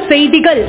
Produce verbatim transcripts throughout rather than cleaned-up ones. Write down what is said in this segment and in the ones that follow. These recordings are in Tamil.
செய்திகள்.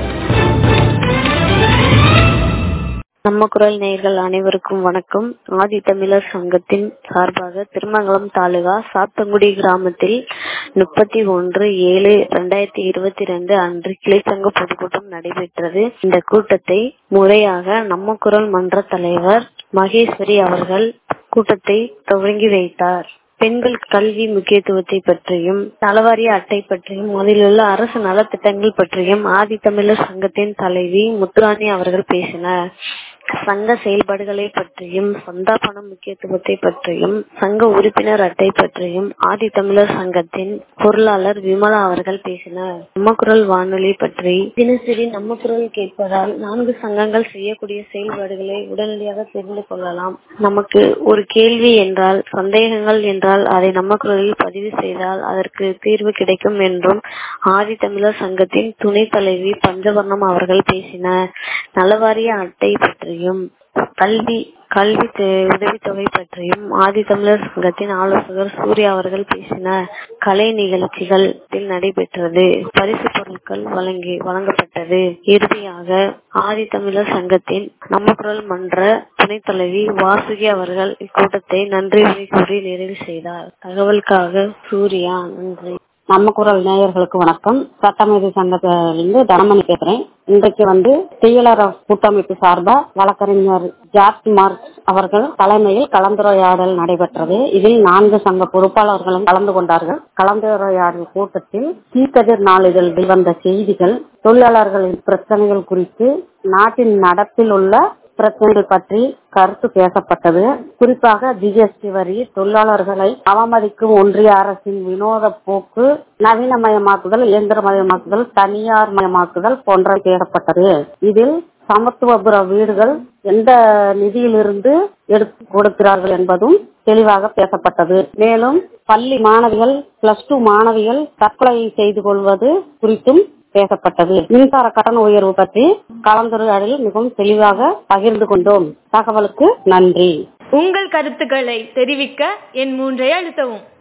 நம்ம குரல் நேயர்கள் அனைவருக்கும் வணக்கம். ஆதித்தமிழர் சங்கத்தின் சார்பாக திருமங்கலம் தாலுகா சாத்தங்குடி கிராமத்தில் முப்பத்தி ஒன்று ஏழு இரண்டாயிரத்தி இருபத்தி ரெண்டு அன்று கிளைச்சங்க பொதுக்கூட்டம் நடைபெற்றது. இந்த கூட்டத்தை முறையாக நம்ம குரல் மன்ற தலைவர் மகேஸ்வரி அவர்கள் கூட்டத்தை துவங்கி வைத்தார். பெண்கள் கல்வி முக்கியத்துவத்தை பற்றியும் நலவாரிய அட்டை பற்றியும் அதில் உள்ள அரசு நலத்திட்டங்கள் பற்றியும் ஆதித்தமிழர் சங்கத்தின் தலைவி முத்துராணி அவர்கள் பேசினார். சங்க செயல்பாடுகளை பற்றியும் சந்தா பணம் முக்கியத்துவத்தை பற்றியும் சங்க உறுப்பினர் அட்டை பற்றியும் ஆதித்தமிழர் சங்கத்தின் பொருளாளர் விமலா அவர்கள் பேசினார். நம்ம குரல் வானொலி பற்றி தினசரி நம்ம குரல் கேட்பதால் நான்கு சங்கங்கள் செய்யக்கூடிய செயல்பாடுகளை உடனடியாக தெரிந்து கொள்ளலாம். நமக்கு ஒரு கேள்வி என்றால் சந்தேகங்கள் என்றால் அதை நம்ம குரலில் பதிவு செய்தால் அதற்கு தீர்வு கிடைக்கும் என்றும் ஆதித்தமிழர் சங்கத்தின் துணை தலைவி பஞ்சவர்ணம் அவர்கள் பேசினார். நலவாரிய அட்டை பற்றியும் கல்வி கல்வி உதவித்தொகை பற்றியும் ஆதித்தமிழர் சங்கத்தின் ஆலோசகர் சூர்யா அவர்கள் பேசினார். கலை நிகழ்ச்சிகள் நடைபெற்றது. பரிசு பொருட்கள் வழங்கி வழங்கப்பட்டது. இறுதியாக ஆதித்தமிழர் சங்கத்தின் நம்ம குரல் மன்ற துணைத் தலைவி வாசுகி அவர்கள் இக்கூட்டத்தை நன்றி கூறி நிறைவு செய்தார். தகவலுக்காக சூர்யா. நன்றி. நம்ம குரல் நேயர்களுக்கு வணக்கம். சட்டமேதை சங்கத்திலிருந்து தனமணி பேசுறேன். இன்றைக்கு வந்து செய்யலர் கூட்டமைப்பு சார்பா வழக்கறிஞர் ஜார்ஜ் மார்க் அவர்கள் தலைமையில் கலந்துரையாடல் நடைபெற்றது. இதில் நான்கு சங்க பொறுப்பாளர்களும் கலந்து கொண்டார்கள். கலந்துரையாடல் கூட்டத்தில் தீக்கதிர் நாளிதழ் வெளிவந்த செய்திகள், தொழிலாளர்களின் பிரச்சனைகள் குறித்து, நாட்டின் நடப்பில் உள்ள பிரச்சனைகள் பற்றி கருத்து பேசப்பட்டது. குறிப்பாக ஜிஎஸ்டி வரி, தொழிலாளர்களை அவமதிக்கும் ஒன்றிய அரசின் வினோத போக்கு, நவீனமயமாக்குதல், இயந்திரமயமாக்குதல், தனியார் மயமாக்குதல் போன்ற பேசப்பட்டது. இதில் சமத்துவபுர வீடுகள் எந்த நிதியிலிருந்து எடுத்து கொடுக்கிறார்கள் என்பதும் தெளிவாக பேசப்பட்டது. மேலும் பள்ளி மாணவிகள், பிளஸ் டூ மாணவிகள் தற்கொலை செய்து கொள்வது குறித்தும் பேசப்பட்டது. மின்சார கட்டண உயர்வு பற்றி கலந்துரையாடலில் மிகவும் தெளிவாக பகிர்ந்து கொண்டோம். தகவலுக்கு நன்றி. உங்கள் கருத்துக்களை தெரிவிக்க என் மூன்றை அழுத்தவும்.